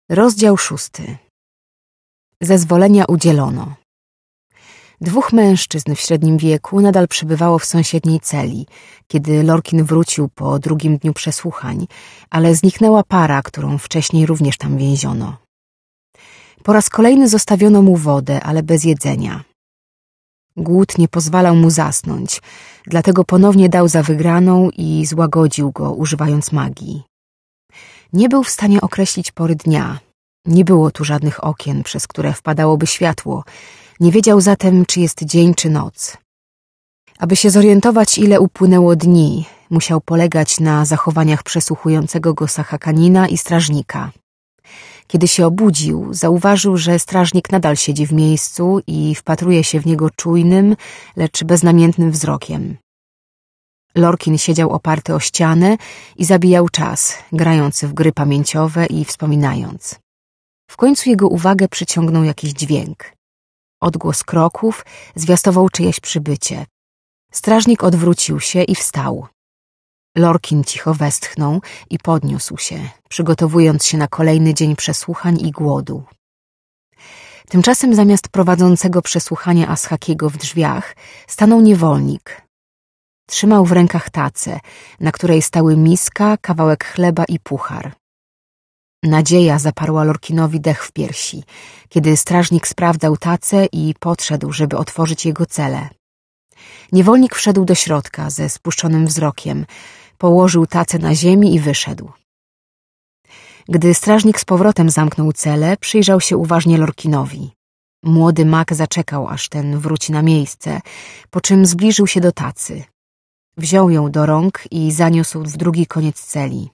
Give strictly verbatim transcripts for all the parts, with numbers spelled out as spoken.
Rozdział szósty. Zezwolenia udzielono. Dwóch mężczyzn w średnim wieku nadal przebywało w sąsiedniej celi, kiedy Lorkin wrócił po drugim dniu przesłuchań, ale zniknęła para, którą wcześniej również tam więziono. Po raz kolejny zostawiono mu wodę, ale bez jedzenia. Głód nie pozwalał mu zasnąć, dlatego ponownie dał za wygraną i złagodził go, używając magii. Nie był w stanie określić pory dnia. Nie było tu żadnych okien, przez które wpadałoby światło. Nie wiedział zatem, czy jest dzień, czy noc. Aby się zorientować, ile upłynęło dni, musiał polegać na zachowaniach przesłuchującego go Sahakanina i strażnika. Kiedy się obudził, zauważył, że strażnik nadal siedzi w miejscu i wpatruje się w niego czujnym, lecz beznamiętnym wzrokiem. Lorkin siedział oparty o ścianę i zabijał czas, grając w gry pamięciowe i wspominając. W końcu jego uwagę przyciągnął jakiś dźwięk. Odgłos kroków zwiastował czyjeś przybycie. Strażnik odwrócił się i wstał. Lorkin cicho westchnął i podniósł się, przygotowując się na kolejny dzień przesłuchań i głodu. Tymczasem zamiast prowadzącego przesłuchania Ashakiego w drzwiach stanął niewolnik. Trzymał w rękach tacę, na której stały miska, kawałek chleba i puchar. Nadzieja zaparła Lorkinowi dech w piersi, kiedy strażnik sprawdzał tacę i podszedł, żeby otworzyć jego celę. Niewolnik wszedł do środka ze spuszczonym wzrokiem, położył tacę na ziemi i wyszedł. Gdy strażnik z powrotem zamknął celę, przyjrzał się uważnie Lorkinowi. Młody mag zaczekał, aż ten wróci na miejsce, po czym zbliżył się do tacy. Wziął ją do rąk i zaniósł w drugi koniec celi.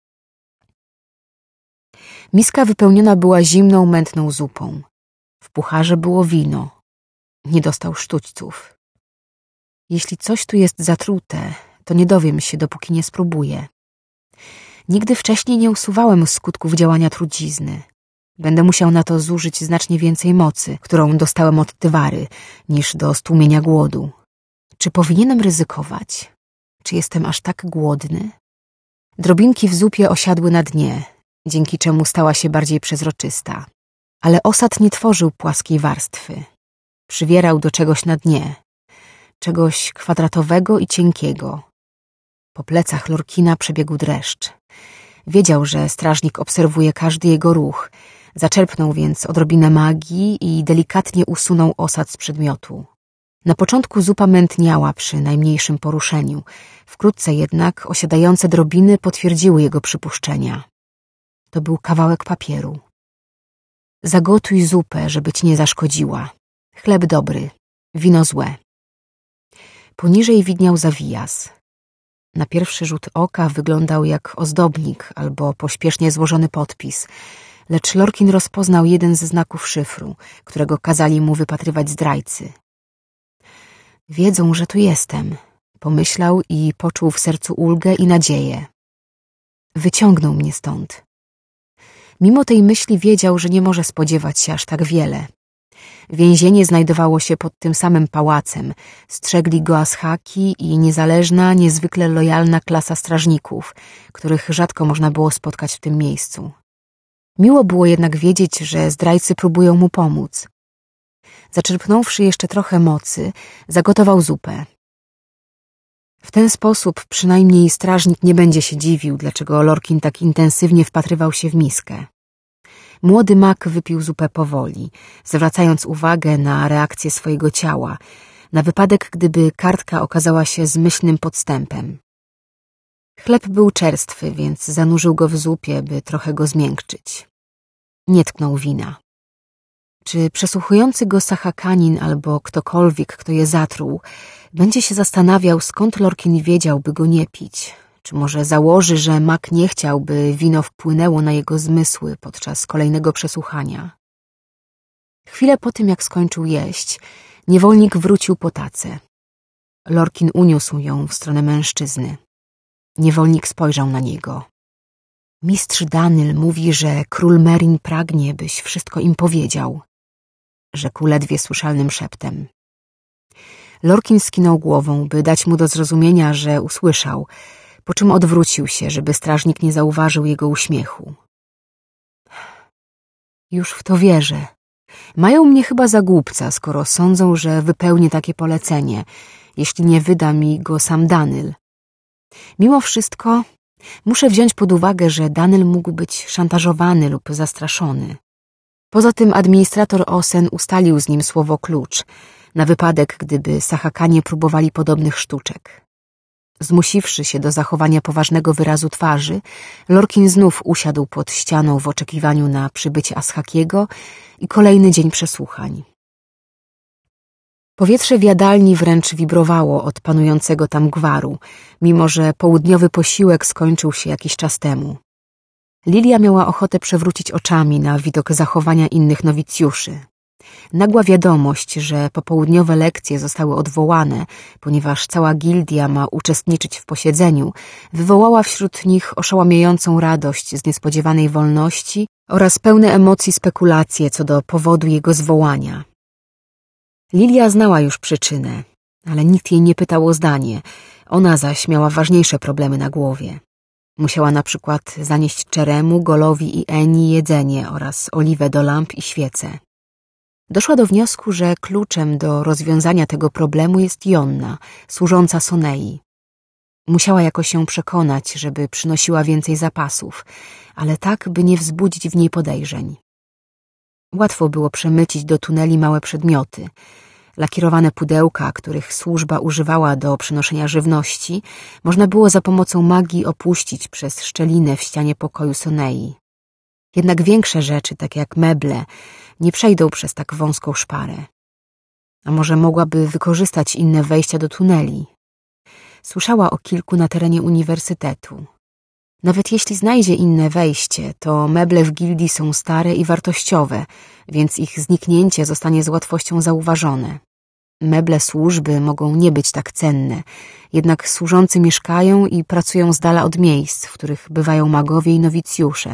Miska wypełniona była zimną, mętną zupą. W pucharze było wino. Nie dostał sztućców. Jeśli coś tu jest zatrute, to nie dowiem się, dopóki nie spróbuję. Nigdy wcześniej nie usuwałem skutków działania trucizny. Będę musiał na to zużyć znacznie więcej mocy, którą dostałem od Tywary, niż do stłumienia głodu. Czy powinienem ryzykować? Czy jestem aż tak głodny? Drobinki w zupie osiadły na dnie, dzięki czemu stała się bardziej przezroczysta. Ale osad nie tworzył płaskiej warstwy. Przywierał do czegoś na dnie. Czegoś kwadratowego i cienkiego. Po plecach Lorkina przebiegł dreszcz. Wiedział, że strażnik obserwuje każdy jego ruch. Zaczerpnął więc odrobinę magii i delikatnie usunął osad z przedmiotu. Na początku zupa mętniała przy najmniejszym poruszeniu. Wkrótce jednak osiadające drobiny potwierdziły jego przypuszczenia. To był kawałek papieru. Zagotuj zupę, żeby ci nie zaszkodziła. Chleb dobry, wino złe. Poniżej widniał zawijas. Na pierwszy rzut oka wyglądał jak ozdobnik albo pośpiesznie złożony podpis, lecz Lorkin rozpoznał jeden ze znaków szyfru, którego kazali mu wypatrywać zdrajcy. Wiedzą, że tu jestem, pomyślał i poczuł w sercu ulgę i nadzieję. Wyciągnął mnie stąd. Mimo tej myśli wiedział, że nie może spodziewać się aż tak wiele. Więzienie znajdowało się pod tym samym pałacem. Strzegli go Ashaki i niezależna, niezwykle lojalna klasa strażników, których rzadko można było spotkać w tym miejscu. Miło było jednak wiedzieć, że zdrajcy próbują mu pomóc. Zaczerpnąwszy jeszcze trochę mocy, zagotował zupę. W ten sposób przynajmniej strażnik nie będzie się dziwił, dlaczego Lorkin tak intensywnie wpatrywał się w miskę. Młody mag wypił zupę powoli, zwracając uwagę na reakcję swojego ciała, na wypadek, gdyby kartka okazała się zmyślnym podstępem. Chleb był czerstwy, więc zanurzył go w zupie, by trochę go zmiękczyć. Nie tknął wina. Czy przesłuchujący go Sahakanin albo ktokolwiek, kto je zatruł, będzie się zastanawiał, skąd Lorkin wiedział, by go nie pić? Czy może założy, że mag nie chciał, by wino wpłynęło na jego zmysły podczas kolejnego przesłuchania? Chwilę po tym, jak skończył jeść, niewolnik wrócił po tacę. Lorkin uniósł ją w stronę mężczyzny. Niewolnik spojrzał na niego. Mistrz Danyl mówi, że król Merin pragnie, byś wszystko im powiedział, rzekł ledwie słyszalnym szeptem. Lorkin skinął głową, by dać mu do zrozumienia, że usłyszał, po czym odwrócił się, żeby strażnik nie zauważył jego uśmiechu. Już w to wierzę. Mają mnie chyba za głupca, skoro sądzą, że wypełnię takie polecenie, jeśli nie wyda mi go sam Danyl. Mimo wszystko muszę wziąć pod uwagę, że Danyl mógł być szantażowany lub zastraszony. Poza tym administrator Osen ustalił z nim słowo klucz, na wypadek, gdyby Sahakanie próbowali podobnych sztuczek. Zmusiwszy się do zachowania poważnego wyrazu twarzy, Lorkin znów usiadł pod ścianą w oczekiwaniu na przybycie Ashakiego i kolejny dzień przesłuchań. Powietrze w jadalni wręcz wibrowało od panującego tam gwaru, mimo że południowy posiłek skończył się jakiś czas temu. Lilia miała ochotę przewrócić oczami na widok zachowania innych nowicjuszy. Nagła wiadomość, że popołudniowe lekcje zostały odwołane, ponieważ cała gildia ma uczestniczyć w posiedzeniu, wywołała wśród nich oszałamiającą radość z niespodziewanej wolności oraz pełne emocji spekulacje co do powodu jego zwołania. Lilia znała już przyczynę, ale nikt jej nie pytał o zdanie, ona zaś miała ważniejsze problemy na głowie. Musiała na przykład zanieść Czeremu, Golowi i Eni jedzenie oraz oliwę do lamp i świece. Doszła do wniosku, że kluczem do rozwiązania tego problemu jest Jonna, służąca Sonei. Musiała jakoś się przekonać, żeby przynosiła więcej zapasów, ale tak, by nie wzbudzić w niej podejrzeń. Łatwo było przemycić do tuneli małe przedmioty. Lakierowane pudełka, których służba używała do przynoszenia żywności, można było za pomocą magii opuścić przez szczelinę w ścianie pokoju Sonei. Jednak większe rzeczy, takie jak meble, nie przejdą przez tak wąską szparę. A może mogłaby wykorzystać inne wejścia do tuneli? Słyszała o kilku na terenie uniwersytetu. Nawet jeśli znajdzie inne wejście, to meble w gildii są stare i wartościowe, więc ich zniknięcie zostanie z łatwością zauważone. Meble służby mogą nie być tak cenne, jednak służący mieszkają i pracują z dala od miejsc, w których bywają magowie i nowicjusze.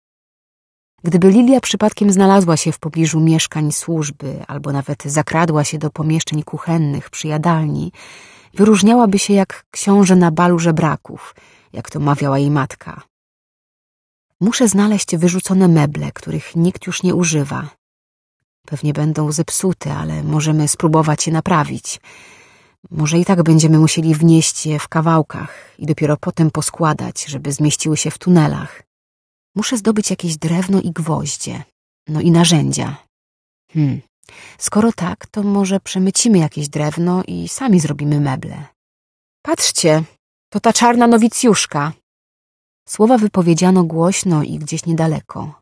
Gdyby Lilia przypadkiem znalazła się w pobliżu mieszkań służby albo nawet zakradła się do pomieszczeń kuchennych przy jadalni, wyróżniałaby się jak książę na balu żebraków, jak to mawiała jej matka. Muszę znaleźć wyrzucone meble, których nikt już nie używa. Pewnie będą zepsute, ale możemy spróbować je naprawić. Może i tak będziemy musieli wnieść je w kawałkach i dopiero potem poskładać, żeby zmieściły się w tunelach. Muszę zdobyć jakieś drewno i gwoździe, no i narzędzia. Hmm. Skoro tak, to może przemycimy jakieś drewno i sami zrobimy meble. Patrzcie, to ta czarna nowicjuszka. Słowa wypowiedziano głośno i gdzieś niedaleko.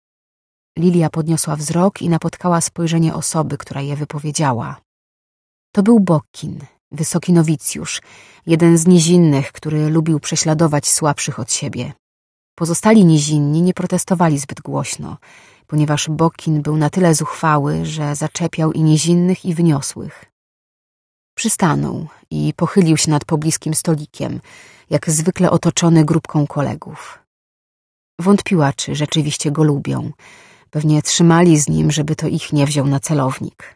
Lilia podniosła wzrok i napotkała spojrzenie osoby, która je wypowiedziała. To był Bokkin, wysoki nowicjusz, jeden z nizinnych, który lubił prześladować słabszych od siebie. Pozostali nizinni nie protestowali zbyt głośno, ponieważ Bokkin był na tyle zuchwały, że zaczepiał i nizinnych, i wyniosłych. Przystanął i pochylił się nad pobliskim stolikiem, jak zwykle otoczony grupką kolegów. Wątpiła, czy rzeczywiście go lubią. Pewnie trzymali z nim, żeby to ich nie wziął na celownik.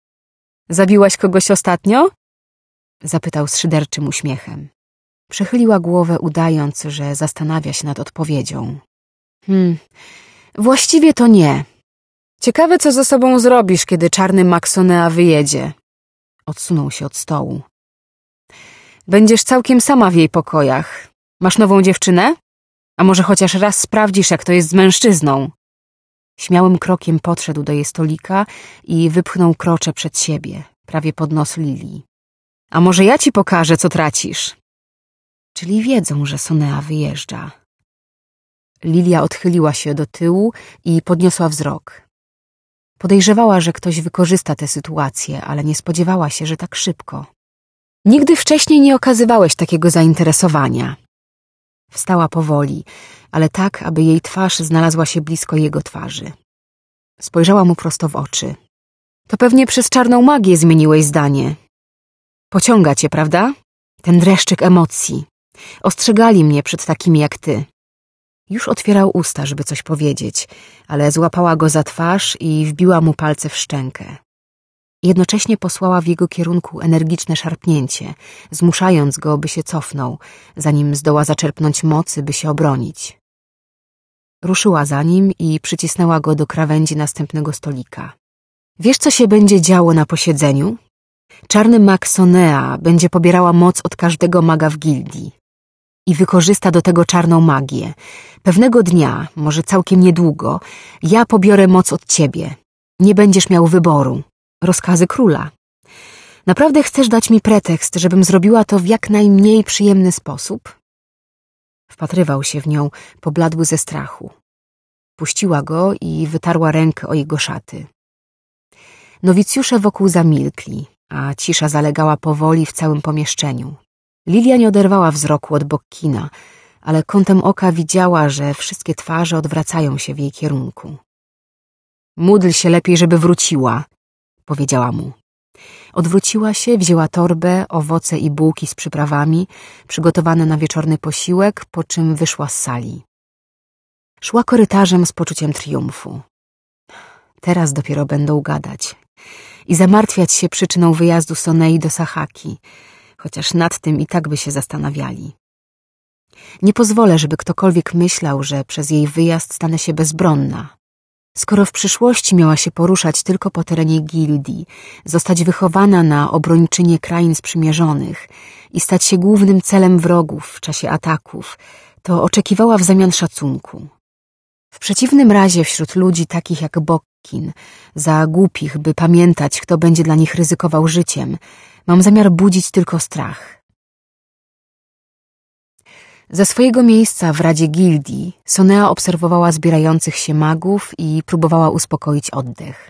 Zabiłaś kogoś ostatnio? Zapytał z szyderczym uśmiechem. Przechyliła głowę, udając, że zastanawia się nad odpowiedzią. Hmm, właściwie to nie. Ciekawe, co ze sobą zrobisz, kiedy czarny Maxonea wyjedzie. Odsunął się od stołu. Będziesz całkiem sama w jej pokojach. Masz nową dziewczynę? A może chociaż raz sprawdzisz, jak to jest z mężczyzną? Śmiałym krokiem podszedł do jej stolika i wypchnął krocze przed siebie, prawie pod nos Lilii. A może ja ci pokażę, co tracisz? Czyli wiedzą, że Sonea wyjeżdża. Lilia odchyliła się do tyłu i podniosła wzrok. Podejrzewała, że ktoś wykorzysta tę sytuację, ale nie spodziewała się, że tak szybko. Nigdy wcześniej nie okazywałeś takiego zainteresowania. Wstała powoli, ale tak, aby jej twarz znalazła się blisko jego twarzy. Spojrzała mu prosto w oczy. To pewnie przez czarną magię zmieniłeś zdanie. Pociąga cię, prawda? Ten dreszczyk emocji. Ostrzegali mnie przed takimi jak ty. Już otwierał usta, żeby coś powiedzieć, ale złapała go za twarz i wbiła mu palce w szczękę. Jednocześnie posłała w jego kierunku energiczne szarpnięcie, zmuszając go, by się cofnął, zanim zdoła zaczerpnąć mocy, by się obronić. Ruszyła za nim i przycisnęła go do krawędzi następnego stolika. Wiesz, co się będzie działo na posiedzeniu? Czarny mag Sonea będzie pobierała moc od każdego maga w gildii i wykorzysta do tego czarną magię. Pewnego dnia, może całkiem niedługo, ja pobiorę moc od ciebie. Nie będziesz miał wyboru. Rozkazy króla. Naprawdę chcesz dać mi pretekst, żebym zrobiła to w jak najmniej przyjemny sposób? Wpatrywał się w nią, pobladły ze strachu. Puściła go i wytarła rękę o jego szaty. Nowicjusze wokół zamilkli, a cisza zalegała powoli w całym pomieszczeniu. Lilia nie oderwała wzroku od Bokkina, ale kątem oka widziała, że wszystkie twarze odwracają się w jej kierunku. Módl się lepiej, żeby wróciła, powiedziała mu. Odwróciła się, wzięła torbę, owoce i bułki z przyprawami, przygotowane na wieczorny posiłek, po czym wyszła z sali. Szła korytarzem z poczuciem triumfu. Teraz dopiero będą gadać i zamartwiać się przyczyną wyjazdu Sonei do Sahaki, chociaż nad tym i tak by się zastanawiali. Nie pozwolę, żeby ktokolwiek myślał, że przez jej wyjazd stanę się bezbronna. Skoro w przyszłości miała się poruszać tylko po terenie gildii, zostać wychowana na obrończynię krain sprzymierzonych i stać się głównym celem wrogów w czasie ataków, to oczekiwała w zamian szacunku. W przeciwnym razie wśród ludzi takich jak Bokkin, za głupich, by pamiętać, kto będzie dla nich ryzykował życiem, mam zamiar budzić tylko strach. Ze swojego miejsca w Radzie Gildii Sonea obserwowała zbierających się magów i próbowała uspokoić oddech.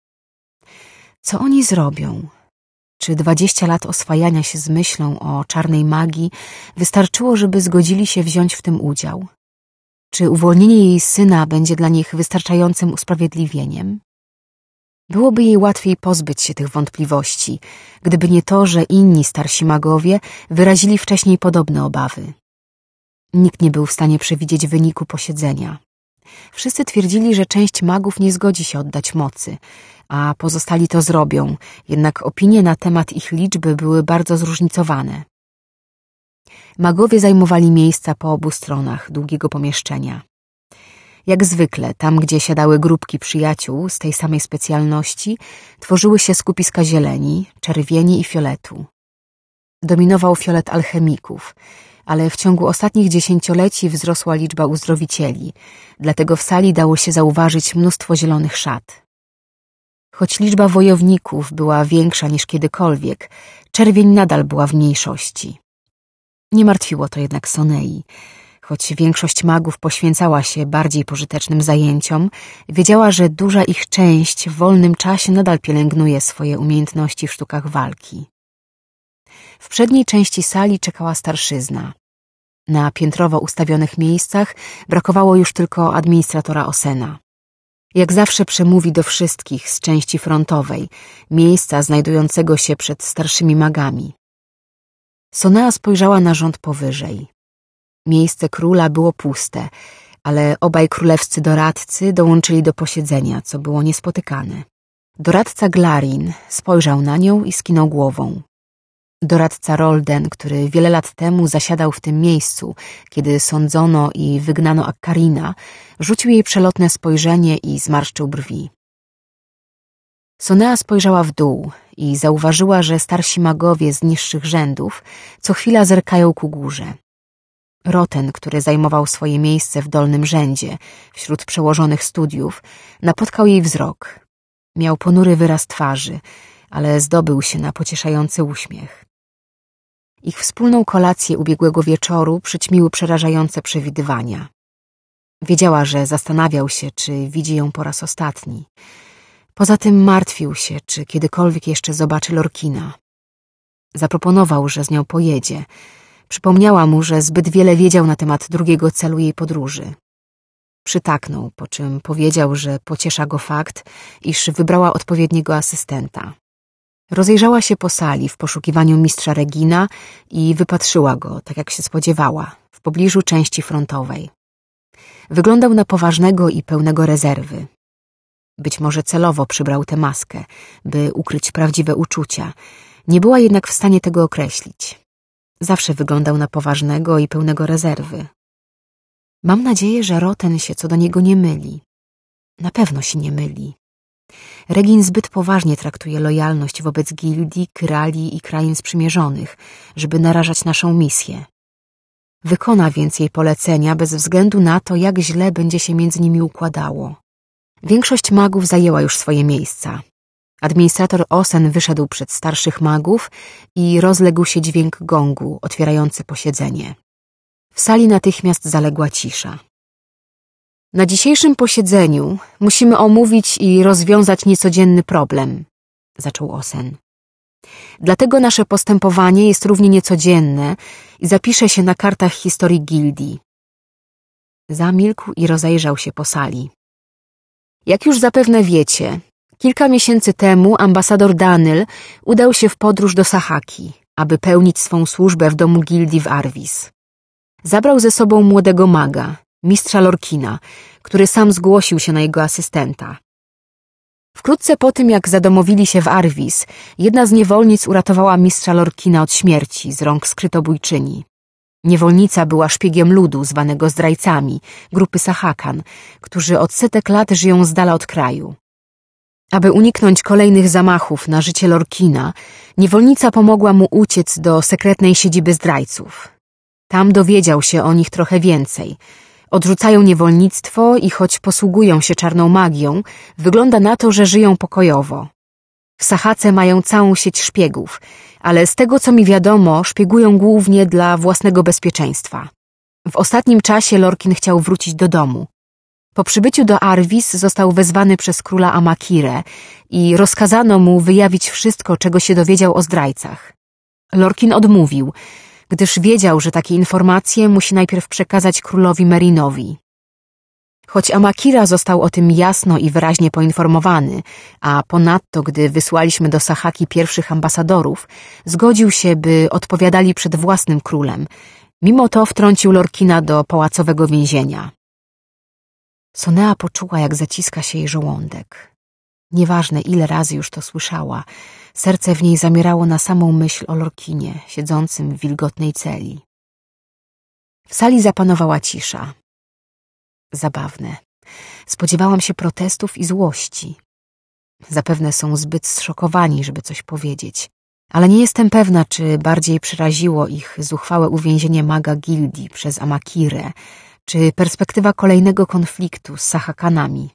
Co oni zrobią? Czy dwadzieścia lat oswajania się z myślą o czarnej magii wystarczyło, żeby zgodzili się wziąć w tym udział? Czy uwolnienie jej syna będzie dla nich wystarczającym usprawiedliwieniem? Byłoby jej łatwiej pozbyć się tych wątpliwości, gdyby nie to, że inni starsi magowie wyrazili wcześniej podobne obawy. Nikt nie był w stanie przewidzieć wyniku posiedzenia. Wszyscy twierdzili, że część magów nie zgodzi się oddać mocy, a pozostali to zrobią, jednak opinie na temat ich liczby były bardzo zróżnicowane. Magowie zajmowali miejsca po obu stronach długiego pomieszczenia. Jak zwykle, tam gdzie siadały grupki przyjaciół z tej samej specjalności, tworzyły się skupiska zieleni, czerwieni i fioletu. Dominował fiolet alchemików, ale w ciągu ostatnich dziesięcioleci wzrosła liczba uzdrowicieli, dlatego w sali dało się zauważyć mnóstwo zielonych szat. Choć liczba wojowników była większa niż kiedykolwiek, czerwień nadal była w mniejszości. Nie martwiło to jednak Sonei. Choć większość magów poświęcała się bardziej pożytecznym zajęciom, wiedziała, że duża ich część w wolnym czasie nadal pielęgnuje swoje umiejętności w sztukach walki. W przedniej części sali czekała starszyzna. Na piętrowo ustawionych miejscach brakowało już tylko administratora Osena. Jak zawsze przemówi do wszystkich z części frontowej, miejsca znajdującego się przed starszymi magami. Sonea spojrzała na rząd powyżej. Miejsce króla było puste, ale obaj królewscy doradcy dołączyli do posiedzenia, co było niespotykane. Doradca Glarin spojrzał na nią i skinął głową. Doradca Rolden, który wiele lat temu zasiadał w tym miejscu, kiedy sądzono i wygnano Akkarina, rzucił jej przelotne spojrzenie i zmarszczył brwi. Sonea spojrzała w dół i zauważyła, że starsi magowie z niższych rzędów co chwila zerkają ku górze. Roten, który zajmował swoje miejsce w dolnym rzędzie, wśród przełożonych studiów, napotkał jej wzrok. Miał ponury wyraz twarzy, ale zdobył się na pocieszający uśmiech. Ich wspólną kolację ubiegłego wieczoru przyćmiły przerażające przewidywania. Wiedziała, że zastanawiał się, czy widzi ją po raz ostatni. Poza tym martwił się, czy kiedykolwiek jeszcze zobaczy Lorkina. Zaproponował, że z nią pojedzie. Przypomniała mu, że zbyt wiele wiedział na temat drugiego celu jej podróży. Przytaknął, po czym powiedział, że pociesza go fakt, iż wybrała odpowiedniego asystenta. Rozejrzała się po sali w poszukiwaniu mistrza Regina i wypatrzyła go, tak jak się spodziewała, w pobliżu części frontowej. Wyglądał na poważnego i pełnego rezerwy. Być może celowo przybrał tę maskę, by ukryć prawdziwe uczucia. Nie była jednak w stanie tego określić. Zawsze wyglądał na poważnego i pełnego rezerwy. Mam nadzieję, że Roten się co do niego nie myli. Na pewno się nie myli. Regin zbyt poważnie traktuje lojalność wobec gildii, Kyrali i krain sprzymierzonych, żeby narażać naszą misję. Wykona więc jej polecenia bez względu na to, jak źle będzie się między nimi układało. Większość magów zajęła już swoje miejsca. Administrator Osen wyszedł przed starszych magów i rozległ się dźwięk gongu otwierający posiedzenie. W sali natychmiast zaległa cisza. Na dzisiejszym posiedzeniu musimy omówić i rozwiązać niecodzienny problem, zaczął Osen. Dlatego nasze postępowanie jest równie niecodzienne i zapisze się na kartach historii gildii. Zamilkł i rozejrzał się po sali. Jak już zapewne wiecie, kilka miesięcy temu ambasador Danyl udał się w podróż do Sahaki, aby pełnić swą służbę w domu gildii w Arvis. Zabrał ze sobą młodego maga, mistrza Lorkina, który sam zgłosił się na jego asystenta. Wkrótce po tym, jak zadomowili się w Arvis, jedna z niewolnic uratowała mistrza Lorkina od śmierci z rąk skrytobójczyni. Niewolnica była szpiegiem ludu zwanego zdrajcami, grupy Sahakan, którzy od setek lat żyją z dala od kraju. Aby uniknąć kolejnych zamachów na życie Lorkina, niewolnica pomogła mu uciec do sekretnej siedziby zdrajców. Tam dowiedział się o nich trochę więcej. Odrzucają niewolnictwo i choć posługują się czarną magią, wygląda na to, że żyją pokojowo. W Sahace mają całą sieć szpiegów, ale z tego co mi wiadomo, szpiegują głównie dla własnego bezpieczeństwa. W ostatnim czasie Lorkin chciał wrócić do domu. Po przybyciu do Arvis został wezwany przez króla Amakirę i rozkazano mu wyjawić wszystko, czego się dowiedział o zdrajcach. Lorkin odmówił, gdyż wiedział, że takie informacje musi najpierw przekazać królowi Merinowi. Choć Amakira został o tym jasno i wyraźnie poinformowany, a ponadto, gdy wysłaliśmy do Sahaki pierwszych ambasadorów, zgodził się, by odpowiadali przed własnym królem. Mimo to wtrącił Lorkina do pałacowego więzienia. Sonea poczuła, jak zaciska się jej żołądek. Nieważne, ile razy już to słyszała, serce w niej zamierało na samą myśl o Lorkinie, siedzącym w wilgotnej celi. W sali zapanowała cisza. Zabawne. Spodziewałam się protestów i złości. Zapewne są zbyt zszokowani, żeby coś powiedzieć, ale nie jestem pewna, czy bardziej przeraziło ich zuchwałe uwięzienie maga gildii przez Amakirę, czy perspektywa kolejnego konfliktu z Sahakanami.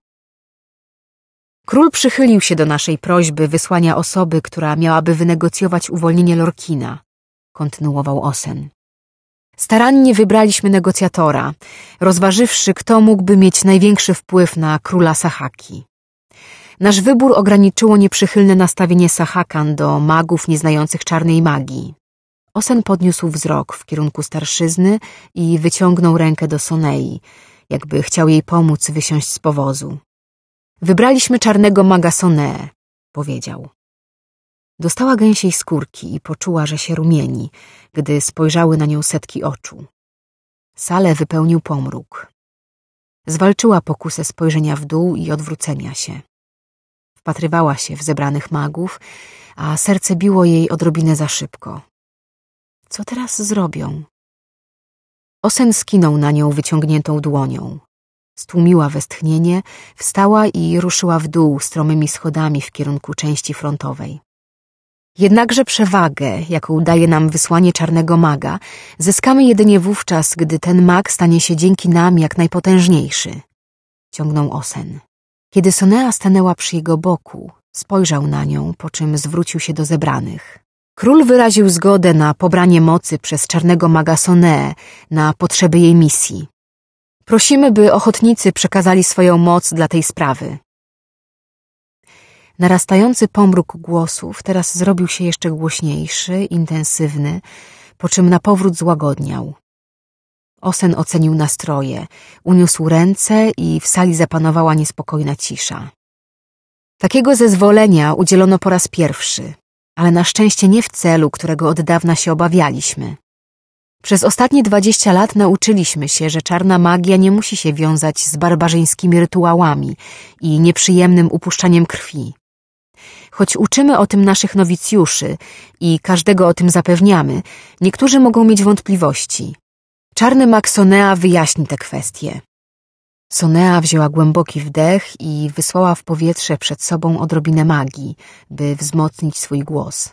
Król przychylił się do naszej prośby wysłania osoby, która miałaby wynegocjować uwolnienie Lorkina, kontynuował Osen. Starannie wybraliśmy negocjatora, rozważywszy, kto mógłby mieć największy wpływ na króla Sahaki. Nasz wybór ograniczyło nieprzychylne nastawienie Sahakan do magów nieznających czarnej magii. Osen podniósł wzrok w kierunku starszyzny i wyciągnął rękę do Sonei, jakby chciał jej pomóc wysiąść z powozu. Wybraliśmy czarnego maga Sonee, powiedział. Dostała gęsiej skórki i poczuła, że się rumieni, gdy spojrzały na nią setki oczu. Salę wypełnił pomruk. Zwalczyła pokusę spojrzenia w dół i odwrócenia się. Wpatrywała się w zebranych magów, a serce biło jej odrobinę za szybko. Co teraz zrobią? Osen skinął na nią wyciągniętą dłonią. Stłumiła westchnienie, wstała i ruszyła w dół stromymi schodami w kierunku części frontowej. Jednakże przewagę, jaką daje nam wysłanie czarnego maga, zyskamy jedynie wówczas, gdy ten mag stanie się dzięki nam jak najpotężniejszy, ciągnął Osen. Kiedy Sonea stanęła przy jego boku, spojrzał na nią, po czym zwrócił się do zebranych. Król wyraził zgodę na pobranie mocy przez czarnego maga Sonee na potrzeby jej misji. Prosimy, by ochotnicy przekazali swoją moc dla tej sprawy. Narastający pomruk głosów teraz zrobił się jeszcze głośniejszy, intensywny, po czym na powrót złagodniał. Osen ocenił nastroje, uniósł ręce i w sali zapanowała niespokojna cisza. Takiego zezwolenia udzielono po raz pierwszy, ale na szczęście nie w celu, którego od dawna się obawialiśmy. Przez ostatnie dwadzieścia lat nauczyliśmy się, że czarna magia nie musi się wiązać z barbarzyńskimi rytuałami i nieprzyjemnym upuszczaniem krwi. Choć uczymy o tym naszych nowicjuszy i każdego o tym zapewniamy, niektórzy mogą mieć wątpliwości. Czarny mag Sonea wyjaśni te kwestie. Sonea wzięła głęboki wdech i wysłała w powietrze przed sobą odrobinę magii, by wzmocnić swój głos.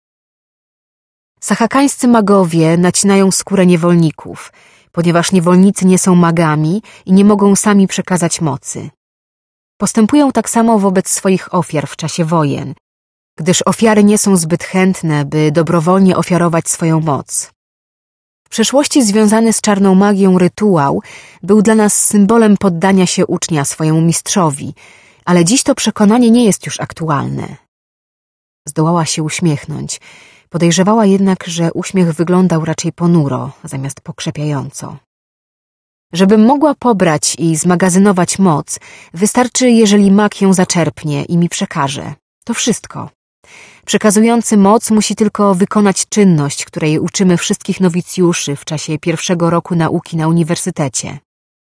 Sachakańscy magowie nacinają skórę niewolników, ponieważ niewolnicy nie są magami i nie mogą sami przekazać mocy. Postępują tak samo wobec swoich ofiar w czasie wojen, gdyż ofiary nie są zbyt chętne, by dobrowolnie ofiarować swoją moc. W przeszłości związany z czarną magią rytuał był dla nas symbolem poddania się ucznia swojemu mistrzowi, ale dziś to przekonanie nie jest już aktualne. Zdołała się uśmiechnąć, podejrzewała jednak, że uśmiech wyglądał raczej ponuro, zamiast pokrzepiająco. Żebym mogła pobrać i zmagazynować moc, wystarczy, jeżeli mag ją zaczerpnie i mi przekaże. To wszystko. Przekazujący moc musi tylko wykonać czynność, której uczymy wszystkich nowicjuszy w czasie pierwszego roku nauki na uniwersytecie.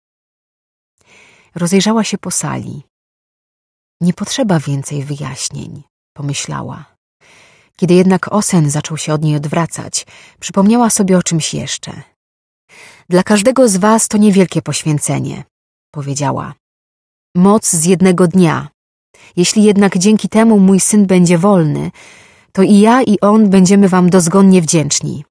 Rozejrzała się po sali. Nie potrzeba więcej wyjaśnień, pomyślała. Kiedy jednak Osen zaczął się od niej odwracać, przypomniała sobie o czymś jeszcze. Dla każdego z was to niewielkie poświęcenie, powiedziała. Moc z jednego dnia. Jeśli jednak dzięki temu mój syn będzie wolny, to i ja, i on będziemy wam dozgonnie wdzięczni.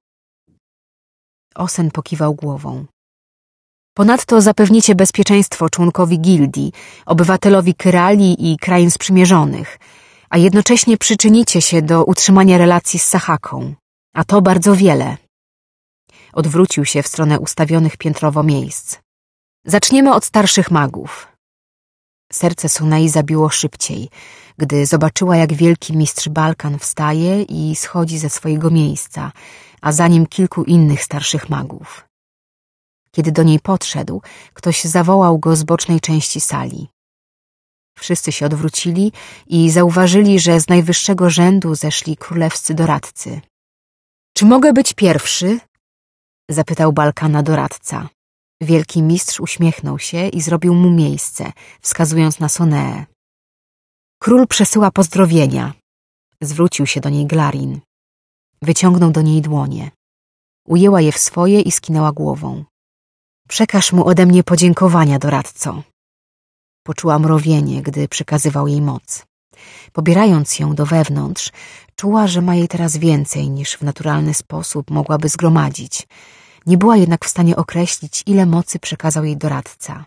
Osen pokiwał głową. Ponadto zapewnicie bezpieczeństwo członkowi gildii, obywatelowi Kyrali i krain sprzymierzonych, a jednocześnie przyczynicie się do utrzymania relacji z Sahaką, a to bardzo wiele. Odwrócił się w stronę ustawionych piętrowo miejsc. Zaczniemy od starszych magów. Serce Sonei zabiło szybciej, gdy zobaczyła, jak wielki mistrz Balkan wstaje i schodzi ze swojego miejsca, a za nim kilku innych starszych magów. Kiedy do niej podszedł, ktoś zawołał go z bocznej części sali. Wszyscy się odwrócili i zauważyli, że z najwyższego rzędu zeszli królewscy doradcy. — Czy mogę być pierwszy? — zapytał Balkana doradca. Wielki mistrz uśmiechnął się i zrobił mu miejsce, wskazując na Soneę. Król przesyła pozdrowienia. Zwrócił się do niej Glarin. Wyciągnął do niej dłonie. Ujęła je w swoje i skinęła głową. Przekaż mu ode mnie podziękowania, doradco. Poczuła mrowienie, gdy przekazywał jej moc. Pobierając ją do wewnątrz, czuła, że ma jej teraz więcej, niż w naturalny sposób mogłaby zgromadzić. Nie była jednak w stanie określić, ile mocy przekazał jej doradca.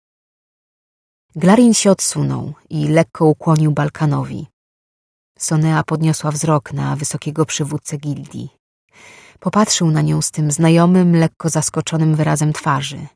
Glarin się odsunął i lekko ukłonił Balkanowi. Sonea podniosła wzrok na wysokiego przywódcę gildii. Popatrzył na nią z tym znajomym, lekko zaskoczonym wyrazem twarzy.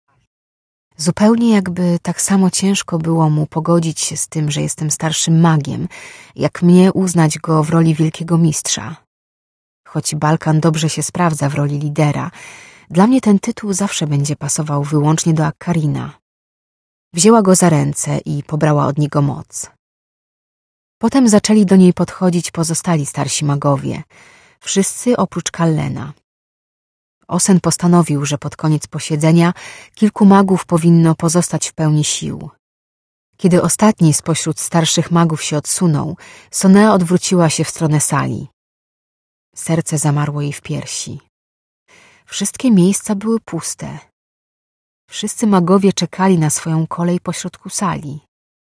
Zupełnie jakby tak samo ciężko było mu pogodzić się z tym, że jestem starszym magiem, jak mnie uznać go w roli wielkiego mistrza. Choć Balkan dobrze się sprawdza w roli lidera, dla mnie ten tytuł zawsze będzie pasował wyłącznie do Akkarina. Wzięła go za ręce i pobrała od niego moc. Potem zaczęli do niej podchodzić pozostali starsi magowie, wszyscy oprócz Kallena. Osen postanowił, że pod koniec posiedzenia kilku magów powinno pozostać w pełni sił. Kiedy ostatni spośród starszych magów się odsunął, Sonea odwróciła się w stronę sali. Serce zamarło jej w piersi. Wszystkie miejsca były puste. Wszyscy magowie czekali na swoją kolej pośrodku sali.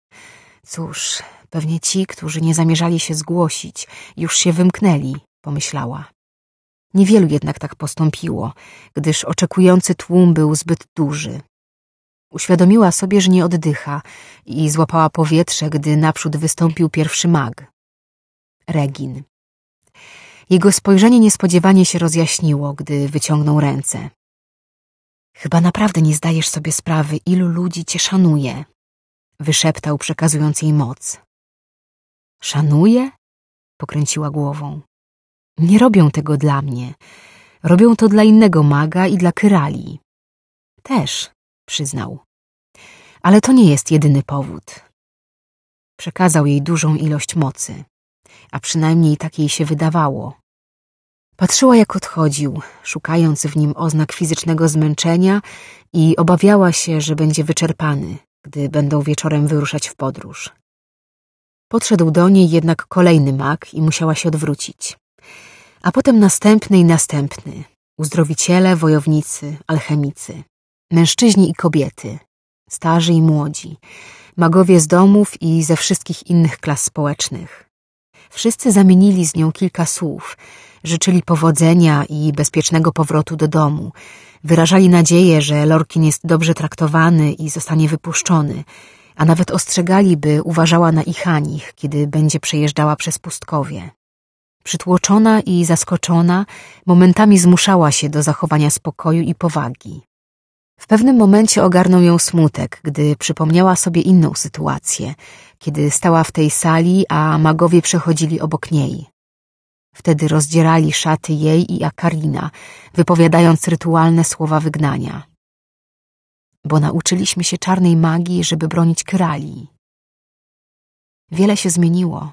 Cóż, pewnie ci, którzy nie zamierzali się zgłosić, już się wymknęli, pomyślała. Niewielu jednak tak postąpiło, gdyż oczekujący tłum był zbyt duży. Uświadomiła sobie, że nie oddycha i złapała powietrze, gdy naprzód wystąpił pierwszy mag. Regin. Jego spojrzenie niespodziewanie się rozjaśniło, gdy wyciągnął ręce. Chyba naprawdę nie zdajesz sobie sprawy, ilu ludzi cię szanuje, wyszeptał, przekazując jej moc. Szanuje? Pokręciła głową. Nie robią tego dla mnie. Robią to dla innego maga i dla Kyrali. Też, przyznał. Ale to nie jest jedyny powód. Przekazał jej dużą ilość mocy, a przynajmniej tak jej się wydawało. Patrzyła, jak odchodził, szukając w nim oznak fizycznego zmęczenia i obawiała się, że będzie wyczerpany, gdy będą wieczorem wyruszać w podróż. Podszedł do niej jednak kolejny mag i musiała się odwrócić. A potem następny i następny. Uzdrowiciele, wojownicy, alchemicy, mężczyźni i kobiety, starzy i młodzi, magowie z domów i ze wszystkich innych klas społecznych. Wszyscy zamienili z nią kilka słów, życzyli powodzenia i bezpiecznego powrotu do domu, wyrażali nadzieję, że Lorkin jest dobrze traktowany i zostanie wypuszczony, a nawet ostrzegali, by uważała na Ichanich, kiedy będzie przejeżdżała przez pustkowie. Przytłoczona i zaskoczona, momentami zmuszała się do zachowania spokoju i powagi. W pewnym momencie ogarnął ją smutek, gdy przypomniała sobie inną sytuację, kiedy stała w tej sali, a magowie przechodzili obok niej. Wtedy rozdzierali szaty jej i Akarina, wypowiadając rytualne słowa wygnania. Bo nauczyliśmy się czarnej magii, żeby bronić Kyralii. Wiele się zmieniło.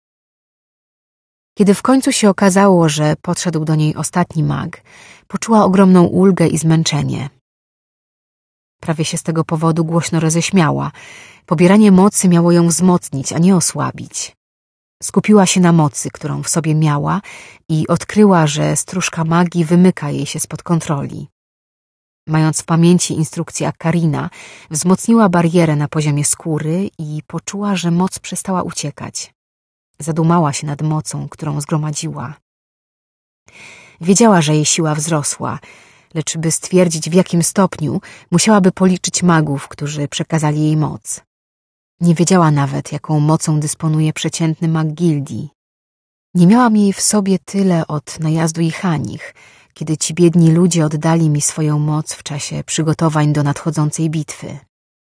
Kiedy w końcu się okazało, że podszedł do niej ostatni mag, poczuła ogromną ulgę i zmęczenie. Prawie się z tego powodu głośno roześmiała. Pobieranie mocy miało ją wzmocnić, a nie osłabić. Skupiła się na mocy, którą w sobie miała i odkryła, że stróżka magii wymyka jej się spod kontroli. Mając w pamięci instrukcję Akarina, wzmocniła barierę na poziomie skóry i poczuła, że moc przestała uciekać. Zadumała się nad mocą, którą zgromadziła. Wiedziała, że jej siła wzrosła, lecz by stwierdzić, w jakim stopniu, musiałaby policzyć magów, którzy przekazali jej moc. Nie wiedziała nawet, jaką mocą dysponuje przeciętny mag gildii. Nie miałam jej w sobie tyle od najazdu Ichanich, kiedy ci biedni ludzie oddali mi swoją moc w czasie przygotowań do nadchodzącej bitwy.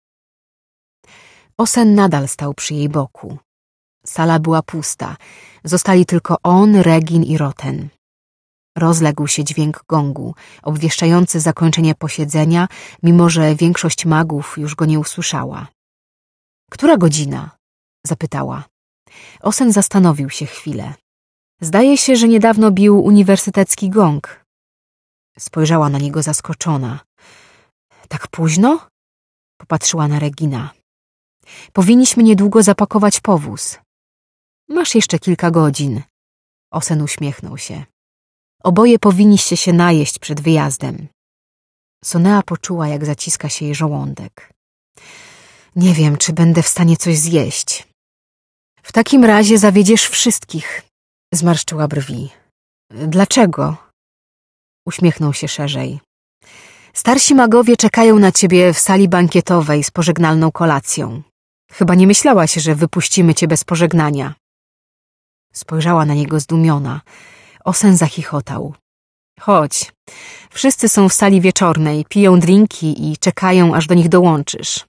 Osen nadal stał przy jej boku. Sala była pusta. Zostali tylko on, Regin i Roten. Rozległ się dźwięk gongu, obwieszczający zakończenie posiedzenia, mimo że większość magów już go nie usłyszała. Która godzina? Zapytała. Osen zastanowił się chwilę. Zdaje się, że niedawno bił uniwersytecki gong. Spojrzała na niego zaskoczona. Tak późno? Popatrzyła na Regina. Powinniśmy niedługo zapakować powóz. Masz jeszcze kilka godzin. Osen uśmiechnął się. Oboje powinniście się najeść przed wyjazdem. Sonea poczuła, jak zaciska się jej żołądek. Nie wiem, czy będę w stanie coś zjeść. W takim razie zawiedziesz wszystkich. Zmarszczyła brwi. Dlaczego? Uśmiechnął się szerzej. Starsi magowie czekają na ciebie w sali bankietowej z pożegnalną kolacją. Chyba nie myślałaś, że wypuścimy cię bez pożegnania. Spojrzała na niego zdumiona. Osen zachichotał. Chodź. Wszyscy są w sali wieczornej, piją drinki i czekają, aż do nich dołączysz.